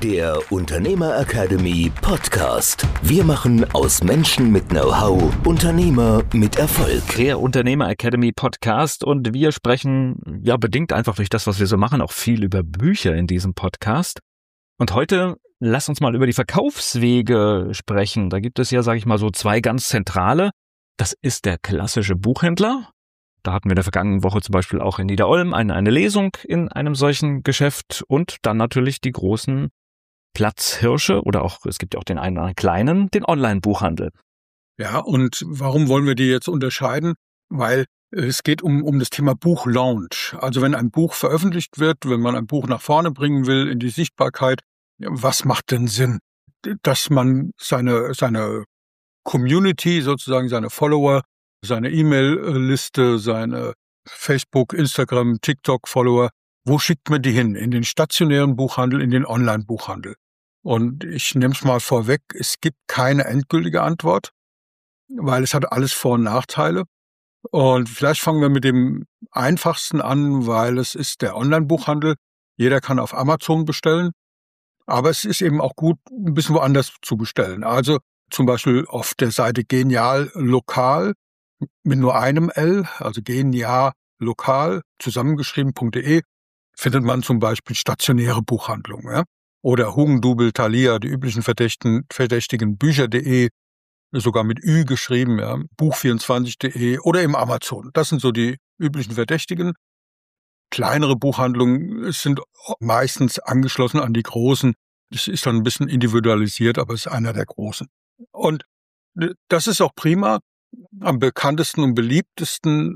Der Unternehmer Academy Podcast. Wir machen aus Menschen mit Know-how Unternehmer mit Erfolg. Der Unternehmer Academy Podcast, und wir sprechen ja bedingt einfach durch das, was wir so machen, auch viel über Bücher in diesem Podcast. Und heute lass uns mal über die Verkaufswege sprechen. Da gibt es ja, sage ich mal, so zwei ganz zentrale. Das ist der klassische Buchhändler. Da hatten wir in der vergangenen Woche zum Beispiel auch in Niederolm eine Lesung in einem solchen Geschäft, und dann natürlich die großen Platzhirsche oder auch, es gibt ja auch den einen oder anderen kleinen, den Online-Buchhandel. Ja, und warum wollen wir die jetzt unterscheiden? Weil es geht um das Thema Buchlaunch. Also wenn ein Buch veröffentlicht wird, wenn man ein Buch nach vorne bringen will in die Sichtbarkeit, was macht denn Sinn? Dass man seine Community, sozusagen seine Follower, seine E-Mail-Liste, seine Facebook, Instagram, TikTok-Follower, wo schickt man die hin? In den stationären Buchhandel, in den Online-Buchhandel? Und ich nehme es mal vorweg, es gibt keine endgültige Antwort, weil es hat alles Vor- und Nachteile. Und vielleicht fangen wir mit dem einfachsten an, weil es ist der Online-Buchhandel. Jeder kann auf Amazon bestellen, aber es ist eben auch gut, ein bisschen woanders zu bestellen. Also zum Beispiel auf der Seite Genial Lokal mit nur einem L, also Genial Lokal, zusammengeschrieben.de, findet man zum Beispiel stationäre Buchhandlungen. Ja? Oder Hugendubel, Thalia, die üblichen Verdächtigen, Bücher.de, sogar mit Ü geschrieben, ja? Buch24.de oder im Amazon. Das sind so die üblichen Verdächtigen. Kleinere Buchhandlungen sind meistens angeschlossen an die großen. Das ist dann ein bisschen individualisiert, aber es ist einer der großen. Und das ist auch prima. Am bekanntesten und beliebtesten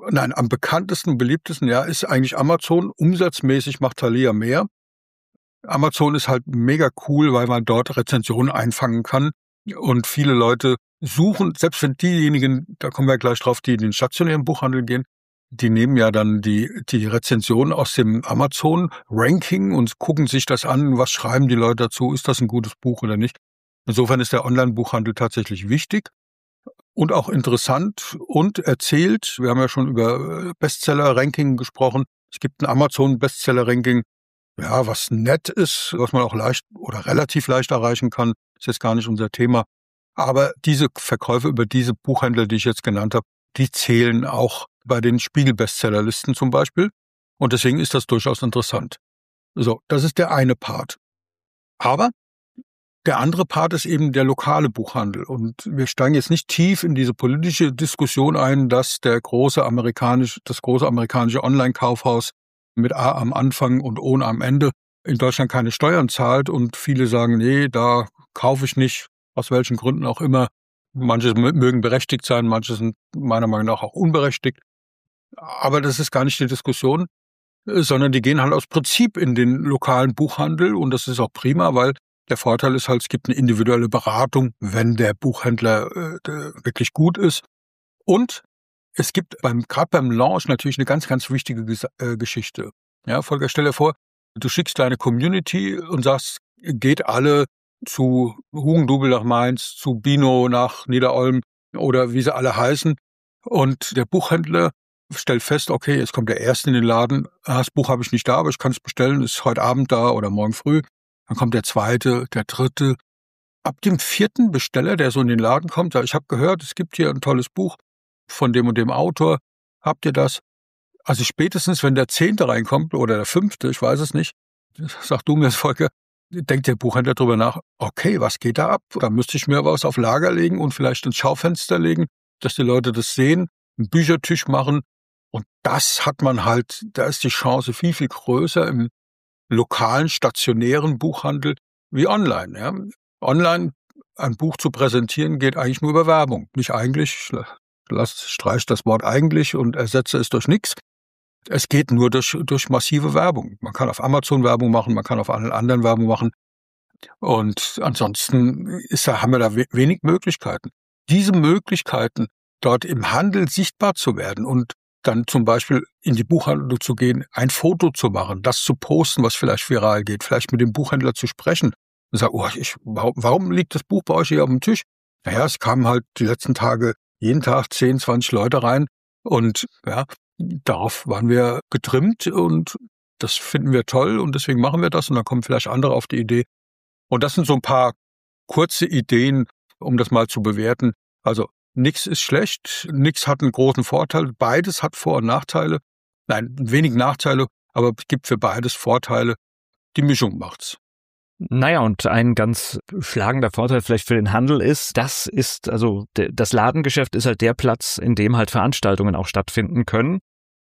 ist eigentlich Amazon. Umsatzmäßig macht Thalia mehr. Amazon ist halt mega cool, weil man dort Rezensionen einfangen kann. Und viele Leute suchen, selbst wenn diejenigen, da kommen wir gleich drauf, die in den stationären Buchhandel gehen, die nehmen ja dann die Rezensionen aus dem Amazon-Ranking und gucken sich das an, was schreiben die Leute dazu, ist das ein gutes Buch oder nicht. Insofern ist der Online-Buchhandel tatsächlich wichtig und auch interessant und erzählt. Wir haben ja schon über Bestseller-Ranking gesprochen. Es gibt ein Amazon-Bestseller-Ranking, ja, was nett ist, was man auch leicht oder relativ leicht erreichen kann. Ist jetzt gar nicht unser Thema. Aber diese Verkäufe über diese Buchhändler, die ich jetzt genannt habe, die zählen auch bei den Spiegel-Bestsellerlisten zum Beispiel. Und deswegen ist das durchaus interessant. So, das ist der eine Part. Aber der andere Part ist eben der lokale Buchhandel. Und wir steigen jetzt nicht tief in diese politische Diskussion ein, dass das große amerikanische Online-Kaufhaus mit A am Anfang und Ohne am Ende in Deutschland keine Steuern zahlt. Und viele sagen, nee, da kaufe ich nicht, aus welchen Gründen auch immer. Manche mögen berechtigt sein, manche sind meiner Meinung nach auch unberechtigt. Aber das ist gar nicht die Diskussion, sondern die gehen halt aus Prinzip in den lokalen Buchhandel. Und das ist auch prima, weil der Vorteil ist halt, es gibt eine individuelle Beratung, wenn der Buchhändler wirklich gut ist. Und es gibt gerade beim Launch natürlich eine ganz, ganz wichtige Geschichte. Ja, Volker, stell dir vor, du schickst deine Community und sagst, geht alle zu Hugendubel nach Mainz, zu Bino nach Niederolm oder wie sie alle heißen. Und der Buchhändler stellt fest, okay, jetzt kommt der Erste in den Laden, das Buch habe ich nicht da, aber ich kann es bestellen, ist heute Abend da oder morgen früh. Dann kommt der Zweite, der Dritte. Ab dem 4. Besteller, der so in den Laden kommt, sagt, ich habe gehört, es gibt hier ein tolles Buch von dem und dem Autor. Habt ihr das? Also spätestens, wenn der 10. reinkommt oder der 5., ich weiß es nicht, sag du mir das, Volker, denkt der Buchhändler drüber nach, okay, was geht da ab? Da müsste ich mir was auf Lager legen und vielleicht ins Schaufenster legen, dass die Leute das sehen, einen Büchertisch machen. Und das hat man halt, da ist die Chance viel, viel größer im lokalen, stationären Buchhandel wie online. Ja. Online ein Buch zu präsentieren geht eigentlich nur über Werbung. Nicht eigentlich, streich das Wort eigentlich und ersetze es durch nichts. Es geht nur durch massive Werbung. Man kann auf Amazon Werbung machen, man kann auf allen anderen Werbung machen. Und ansonsten haben wir da wenig Möglichkeiten. Diese Möglichkeiten, dort im Handel sichtbar zu werden und dann zum Beispiel in die Buchhandlung zu gehen, ein Foto zu machen, das zu posten, was vielleicht viral geht, vielleicht mit dem Buchhändler zu sprechen und sagen, warum liegt das Buch bei euch hier auf dem Tisch? Naja, es kamen halt die letzten Tage jeden Tag 10, 20 Leute rein und ja, darauf waren wir getrimmt und das finden wir toll und deswegen machen wir das und dann kommen vielleicht andere auf die Idee. Und das sind so ein paar kurze Ideen, um das mal zu bewerten. Also nichts ist schlecht, nichts hat einen großen Vorteil, beides hat Vor- und Nachteile. Nein, wenig Nachteile, aber es gibt für beides Vorteile. Die Mischung macht's. Naja, und ein ganz schlagender Vorteil vielleicht für den Handel ist, das Ladengeschäft ist halt der Platz, in dem halt Veranstaltungen auch stattfinden können.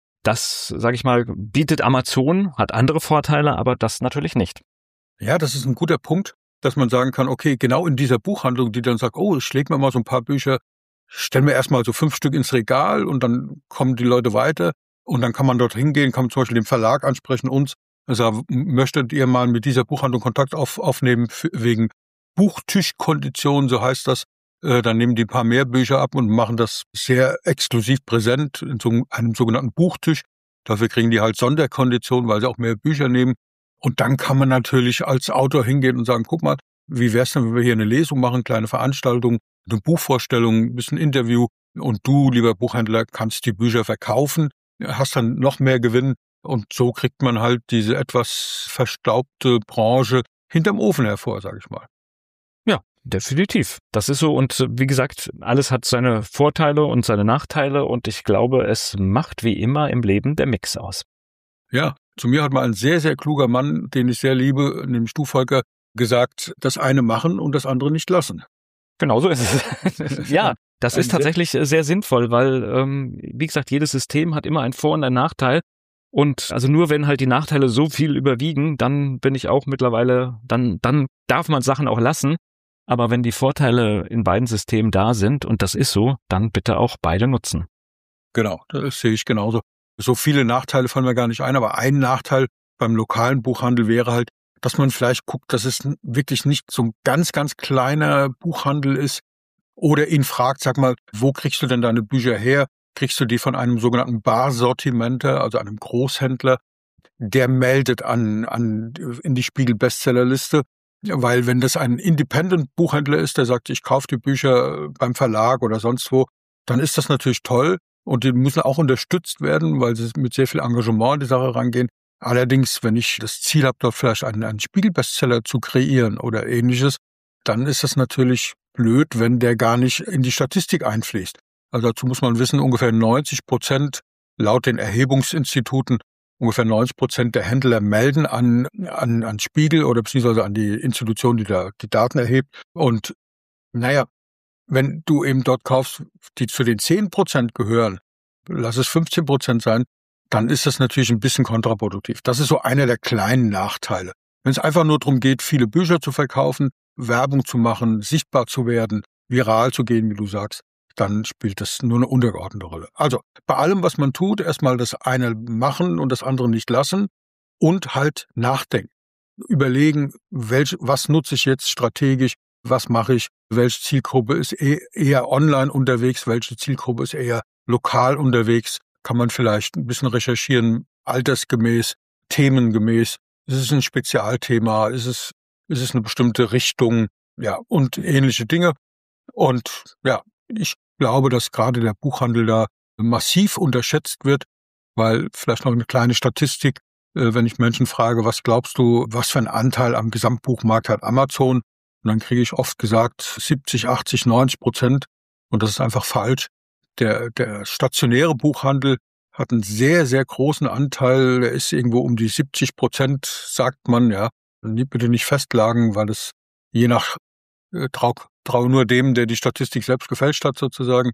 Das, sage ich mal, bietet Amazon, hat andere Vorteile, aber das natürlich nicht. Ja, das ist ein guter Punkt, dass man sagen kann, okay, genau in dieser Buchhandlung, die dann sagt, oh, ich schläg mir mal so ein paar Bücher, stellen wir erstmal so 5 Stück ins Regal und dann kommen die Leute weiter und dann kann man dort hingehen, kann man zum Beispiel den Verlag ansprechen, uns, also möchtet ihr mal mit dieser Buchhandlung Kontakt aufnehmen wegen Buchtischkonditionen, so heißt das. Dann nehmen die ein paar mehr Bücher ab und machen das sehr exklusiv präsent in so einem sogenannten Buchtisch. Dafür kriegen die halt Sonderkonditionen, weil sie auch mehr Bücher nehmen. Und dann kann man natürlich als Autor hingehen und sagen, guck mal, wie wär's denn, wenn wir hier eine Lesung machen, kleine Veranstaltung, eine Buchvorstellung, ein bisschen Interview und du, lieber Buchhändler, kannst die Bücher verkaufen, hast dann noch mehr Gewinn und so kriegt man halt diese etwas verstaubte Branche hinterm Ofen hervor, sage ich mal. Ja, definitiv. Das ist so und wie gesagt, alles hat seine Vorteile und seine Nachteile und ich glaube, es macht wie immer im Leben der Mix aus. Ja, zu mir hat mal ein sehr, sehr kluger Mann, den ich sehr liebe, nämlich du, Volker, gesagt, das eine machen und das andere nicht lassen. Genau so ist es. Ja, das ist tatsächlich sehr sinnvoll, weil, wie gesagt, jedes System hat immer einen Vor- und einen Nachteil. Und also nur wenn halt die Nachteile so viel überwiegen, dann bin ich auch mittlerweile, dann darf man Sachen auch lassen. Aber wenn die Vorteile in beiden Systemen da sind, und das ist so, dann bitte auch beide nutzen. Genau, das sehe ich genauso. So viele Nachteile fallen mir gar nicht ein, aber ein Nachteil beim lokalen Buchhandel wäre halt, dass man vielleicht guckt, dass es wirklich nicht so ein ganz, ganz kleiner Buchhandel ist oder ihn fragt, sag mal, wo kriegst du denn deine Bücher her? Kriegst du die von einem sogenannten Barsortimenter, also einem Großhändler, der meldet in die Spiegel-Bestsellerliste. Weil wenn das ein Independent-Buchhändler ist, der sagt, ich kaufe die Bücher beim Verlag oder sonst wo, dann ist das natürlich toll und die müssen auch unterstützt werden, weil sie mit sehr viel Engagement an die Sache rangehen. Allerdings, wenn ich das Ziel habe, dort vielleicht einen Spiegel-Bestseller zu kreieren oder ähnliches, dann ist das natürlich blöd, wenn der gar nicht in die Statistik einfließt. Also dazu muss man wissen, ungefähr 90% laut den Erhebungsinstituten, ungefähr 90% der Händler melden an Spiegel oder beziehungsweise an die Institution, die da die Daten erhebt. Und naja, wenn du eben dort kaufst, die zu den 10% gehören, lass es 15% sein, dann ist das natürlich ein bisschen kontraproduktiv. Das ist so einer der kleinen Nachteile. Wenn es einfach nur darum geht, viele Bücher zu verkaufen, Werbung zu machen, sichtbar zu werden, viral zu gehen, wie du sagst, dann spielt das nur eine untergeordnete Rolle. Also bei allem, was man tut, erstmal das eine machen und das andere nicht lassen und halt nachdenken. Überlegen, was nutze ich jetzt strategisch, was mache ich, welche Zielgruppe ist eher online unterwegs, welche Zielgruppe ist eher lokal unterwegs, kann man vielleicht ein bisschen recherchieren, altersgemäß, themengemäß. Ist es ein Spezialthema, ist es eine bestimmte Richtung, ja, und ähnliche Dinge. Und ja, ich glaube, dass gerade der Buchhandel da massiv unterschätzt wird, weil vielleicht noch eine kleine Statistik, wenn ich Menschen frage, was glaubst du, was für einen Anteil am Gesamtbuchmarkt hat Amazon? Und dann kriege ich oft gesagt 70, 80, 90%. Und das ist einfach falsch. Der stationäre Buchhandel hat einen sehr, sehr großen Anteil. Der ist irgendwo um die 70%, sagt man, ja. Bitte nicht festlagen, weil es je nach trau nur dem, der die Statistik selbst gefälscht hat, sozusagen.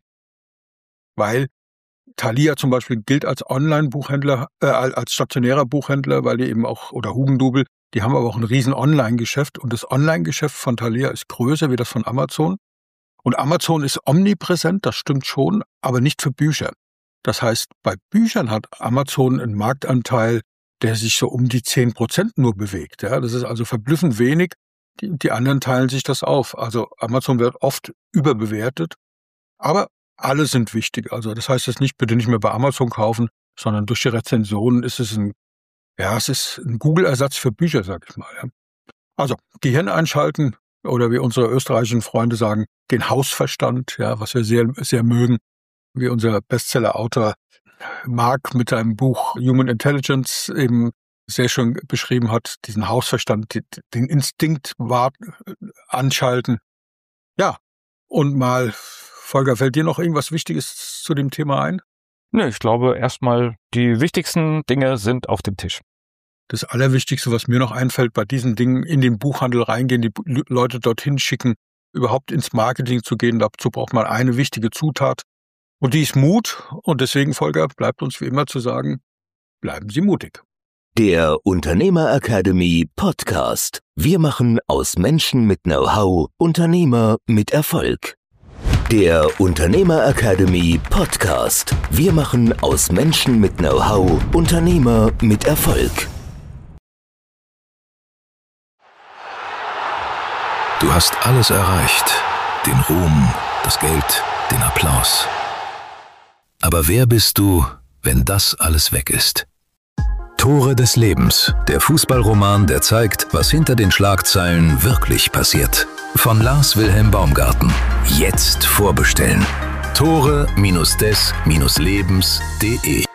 Weil Thalia zum Beispiel gilt als Online-Buchhändler, als stationärer Buchhändler, weil die eben auch, oder Hugendubel, die haben aber auch ein riesen Online-Geschäft und das Online-Geschäft von Thalia ist größer wie das von Amazon. Und Amazon ist omnipräsent, das stimmt schon, aber nicht für Bücher. Das heißt, bei Büchern hat Amazon einen Marktanteil, der sich so um die 10% nur bewegt. Ja, das ist also verblüffend wenig. Die anderen teilen sich das auf. Also Amazon wird oft überbewertet, aber alle sind wichtig. Also das heißt jetzt nicht, bitte nicht mehr bei Amazon kaufen, sondern durch die Rezensionen ist es ein Google-Ersatz für Bücher, sag ich mal. Ja. Also Gehirn einschalten oder wie unsere österreichischen Freunde sagen, den Hausverstand, ja, was wir sehr, sehr mögen, wie unser Bestseller-Autor Mark mit seinem Buch Human Intelligence eben sehr schön beschrieben hat, diesen Hausverstand, den Instinkt anschalten. Ja, und mal, Volker, fällt dir noch irgendwas Wichtiges zu dem Thema ein? Ne, ich glaube erstmal, die wichtigsten Dinge sind auf dem Tisch. Das Allerwichtigste, was mir noch einfällt, bei diesen Dingen in den Buchhandel reingehen, die Leute dorthin schicken, überhaupt ins Marketing zu gehen, dazu braucht man eine wichtige Zutat. Und die ist Mut. Und deswegen, Volker, bleibt uns wie immer zu sagen, bleiben Sie mutig. Der Unternehmer Academy Podcast. Wir machen aus Menschen mit Know-how Unternehmer mit Erfolg. Der Unternehmer Academy Podcast. Wir machen aus Menschen mit Know-how Unternehmer mit Erfolg. Du hast alles erreicht. Den Ruhm, das Geld, den Applaus. Aber wer bist du, wenn das alles weg ist? Tore des Lebens, der Fußballroman, der zeigt, was hinter den Schlagzeilen wirklich passiert. Von Lars Wilhelm Baumgarten. Jetzt vorbestellen. Tore-des-lebens.de